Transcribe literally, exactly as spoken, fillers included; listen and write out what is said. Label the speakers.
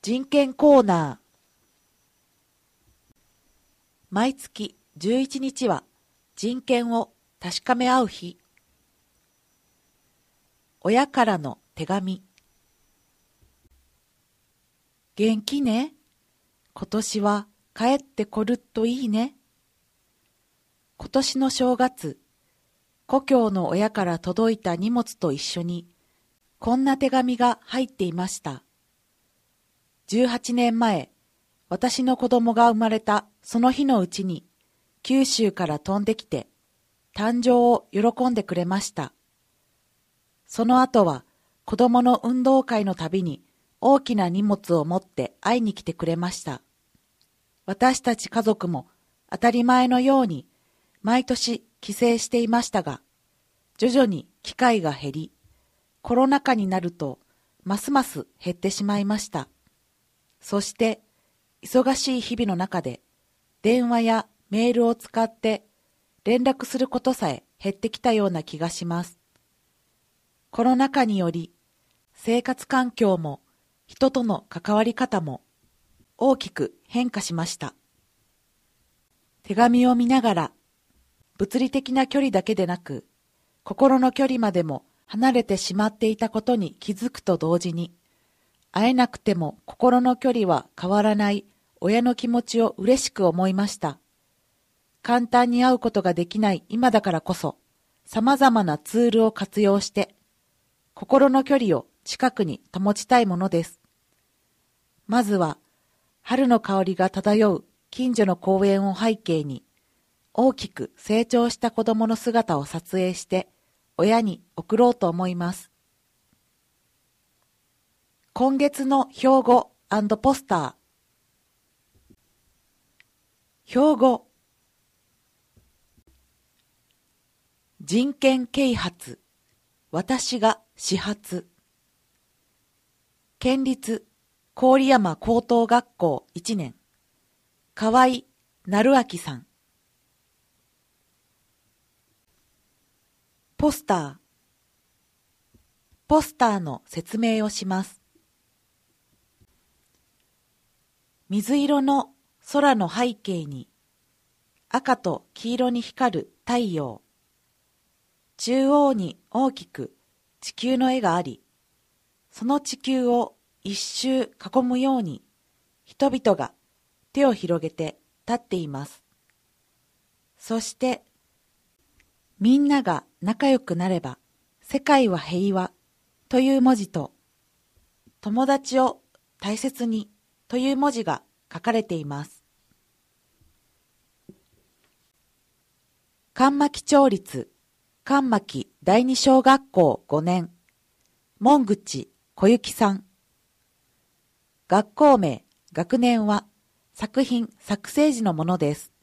Speaker 1: 人権コーナー。毎月じゅういちにちは人権を確かめ合う日。親からの手紙。元気ね。今年は帰ってこるといいね。今年の正月、故郷の親から届いた荷物と一緒に、こんな手紙が入っていました。じゅうはちねんまえ、私の子供が生まれたその日のうちに、九州から飛んできて、誕生を喜んでくれました。その後は、子供の運動会のたびに大きな荷物を持って会いに来てくれました。私たち家族も当たり前のように、毎年帰省していましたが、徐々に機会が減り、コロナ禍になると、ますます減ってしまいました。そして、忙しい日々の中で、電話やメールを使って連絡することさえ減ってきたような気がします。コロナ禍により、生活環境も人との関わり方も大きく変化しました。手紙を見ながら、物理的な距離だけでなく、心の距離までも離れてしまっていたことに気づくと同時に、会えなくても心の距離は変わらない親の気持ちを嬉しく思いました。簡単に会うことができない今だからこそ、様々なツールを活用して、心の距離を近くに保ちたいものです。まずは、春の香りが漂う近所の公園を背景に、大きく成長した子供の姿を撮影して、親に送ろうと思います。今月の標語&ポスター。標語。人権啓発。私が始発。県立郡山高等学校いちねん。河合成明さん。ポスター。ポスターの説明をします。水色の空の背景に赤と黄色に光る太陽。中央に大きく地球の絵があり、その地球を一周囲むように人々が手を広げて立っています。そしてみんなが仲良くなれば世界は平和という文字と友達を大切にという文字が書かれています。神巻町立神巻第二小学校ごねん、門口小雪さん。学校名、学年は作品作成時のものです。